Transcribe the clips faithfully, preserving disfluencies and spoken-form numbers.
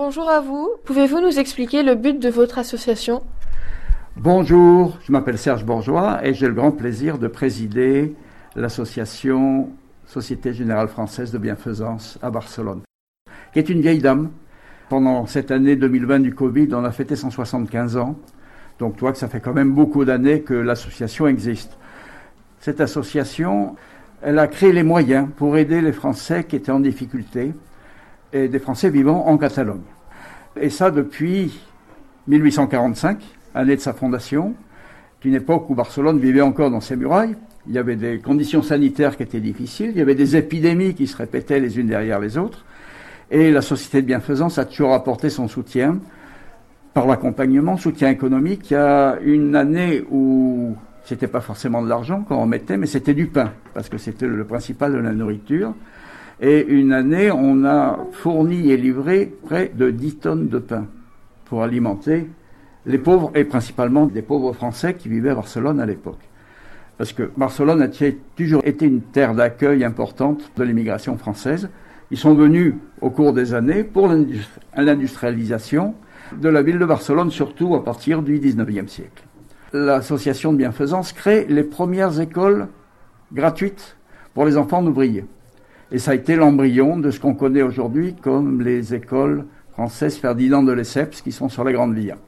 Bonjour à vous. Pouvez-vous nous expliquer le but de votre association ? Bonjour, je m'appelle Serge Bourgeois et j'ai le grand plaisir de présider l'association Société Générale Française de Bienfaisance à Barcelone, qui est une vieille dame. Pendant cette année deux mille vingt du Covid, on a fêté cent soixante-quinze ans. Donc tu vois que ça fait quand même beaucoup d'années que l'association existe. Cette association, elle a créé les moyens pour aider les Français qui étaient en difficulté et des Français vivant en Catalogne. Et ça depuis mille huit cent quarante-cinq, année de sa fondation, d'une époque où Barcelone vivait encore dans ses murailles. Il y avait des conditions sanitaires qui étaient difficiles, il y avait des épidémies qui se répétaient les unes derrière les autres. Et la Société de Bienfaisance a toujours apporté son soutien par l'accompagnement, soutien économique. Il y a une année où c'était pas forcément de l'argent qu'on remettait, mais c'était du pain, parce que c'était le principal de la nourriture. Et une année, on a fourni et livré près de dix tonnes de pain pour alimenter les pauvres, et principalement des pauvres Français qui vivaient à Barcelone à l'époque. Parce que Barcelone a toujours été une terre d'accueil importante de l'immigration française. Ils sont venus au cours des années pour l'industrialisation de la ville de Barcelone, surtout à partir du dix-neuvième siècle. L'association de bienfaisance crée les premières écoles gratuites pour les enfants d'ouvriers. Et ça a été l'embryon de ce qu'on connaît aujourd'hui comme les écoles françaises Ferdinand de Lesseps qui sont sur la Grande Via.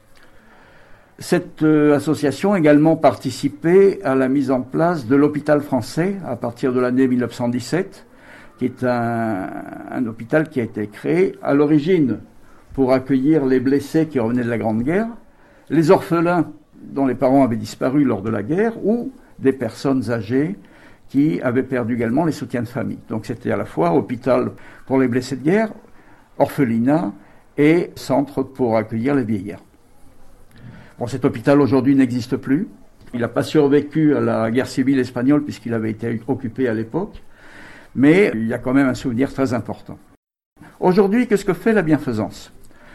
Cette euh, association a également participé à la mise en place de l'hôpital français à partir de l'année mille neuf cent dix-sept, qui est un, un hôpital qui a été créé à l'origine pour accueillir les blessés qui revenaient de la Grande Guerre, les orphelins dont les parents avaient disparu lors de la guerre ou des personnes âgées qui avaient perdu également les soutiens de famille. Donc c'était à la fois hôpital pour les blessés de guerre, orphelinat et centre pour accueillir les vieillards. Bon, cet hôpital aujourd'hui n'existe plus. Il n'a pas survécu à la guerre civile espagnole puisqu'il avait été occupé à l'époque, mais il y a quand même un souvenir très important. Aujourd'hui, qu'est-ce que fait la bienfaisance ?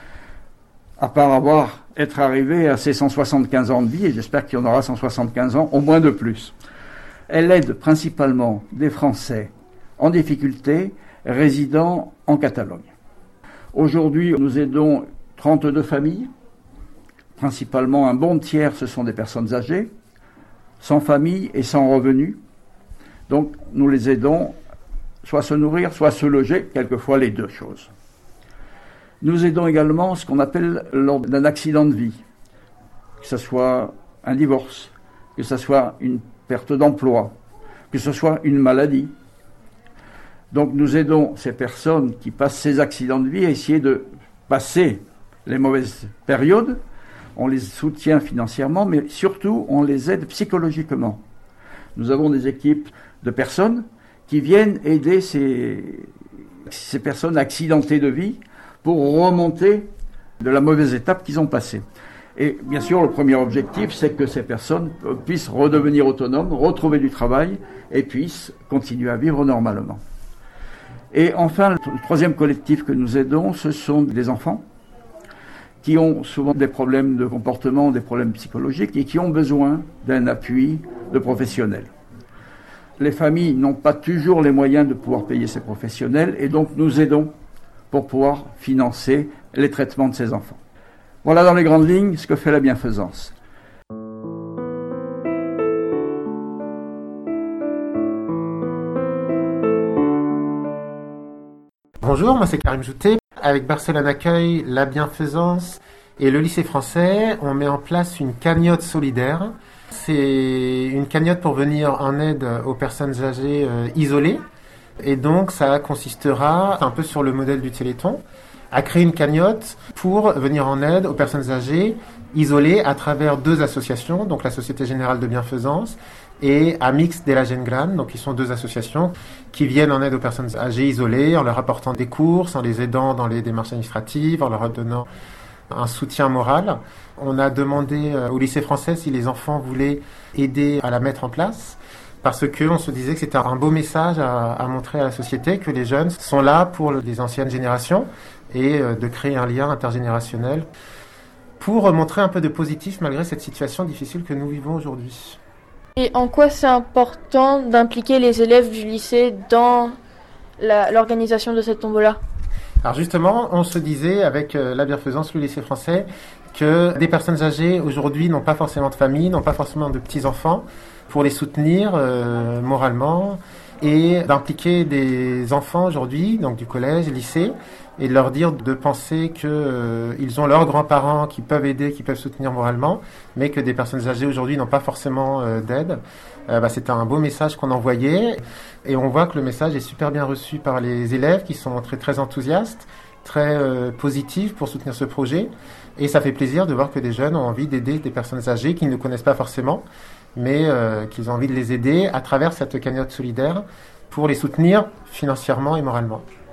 À part avoir être arrivé à ses cent soixante-quinze ans de vie, et j'espère qu'il y en aura cent soixante-quinze ans, au moins de plus. Elle aide principalement des Français en difficulté résidant en Catalogne. Aujourd'hui, nous aidons trente-deux familles. Principalement, un bon tiers, ce sont des personnes âgées, sans famille et sans revenus. Donc, nous les aidons soit à se nourrir, soit à se loger, quelquefois les deux choses. Nous aidons également ce qu'on appelle lors d'un accident de vie, que ce soit un divorce, que ce soit une perte d'emploi, que ce soit une maladie. Donc nous aidons ces personnes qui passent ces accidents de vie à essayer de passer les mauvaises périodes. On les soutient financièrement, mais surtout on les aide psychologiquement. Nous avons des équipes de personnes qui viennent aider ces, ces personnes accidentées de vie pour remonter de la mauvaise étape qu'ils ont passée. Et bien sûr, le premier objectif, c'est que ces personnes puissent redevenir autonomes, retrouver du travail et puissent continuer à vivre normalement. Et enfin, le troisième collectif que nous aidons, ce sont des enfants qui ont souvent des problèmes de comportement, des problèmes psychologiques et qui ont besoin d'un appui de professionnels. Les familles n'ont pas toujours les moyens de pouvoir payer ces professionnels et donc nous aidons pour pouvoir financer les traitements de ces enfants. Voilà dans les grandes lignes ce que fait la bienfaisance. Bonjour, moi c'est Karim Jouté. Avec Barcelone Accueil, la bienfaisance et le lycée français, on met en place une cagnotte solidaire. C'est une cagnotte pour venir en aide aux personnes âgées euh, isolées. Et donc ça consistera, un peu sur le modèle du Téléthon, à créer une cagnotte pour venir en aide aux personnes âgées isolées à travers deux associations, donc la Société Générale de Bienfaisance et Amics de la Gent Gran, donc qui sont deux associations qui viennent en aide aux personnes âgées isolées en leur apportant des courses, en les aidant dans les démarches administratives, en leur donnant un soutien moral. On a demandé au lycée français si les enfants voulaient aider à la mettre en place, parce qu'on se disait que c'était un beau message à, à montrer à la société, que les jeunes sont là pour les anciennes générations et de créer un lien intergénérationnel pour montrer un peu de positif malgré cette situation difficile que nous vivons aujourd'hui. Et en quoi c'est important d'impliquer les élèves du lycée dans la, l'organisation de cette tombola ? Alors justement, on se disait avec euh, la bienfaisance, le lycée français, que des personnes âgées aujourd'hui n'ont pas forcément de famille, n'ont pas forcément de petits-enfants, pour les soutenir euh, moralement et d'impliquer des enfants aujourd'hui, donc du collège, lycée, et de leur dire de penser qu'ils euh, ont leurs grands-parents qui peuvent aider, qui peuvent soutenir moralement, mais que des personnes âgées aujourd'hui n'ont pas forcément euh, d'aide. Euh, bah, c'était un beau message qu'on envoyait et on voit que le message est super bien reçu par les élèves qui sont très, très enthousiastes, très euh, positifs pour soutenir ce projet. Et ça fait plaisir de voir que des jeunes ont envie d'aider des personnes âgées qu'ils ne connaissent pas forcément, mais euh, qu'ils ont envie de les aider à travers cette cagnotte solidaire pour les soutenir financièrement et moralement.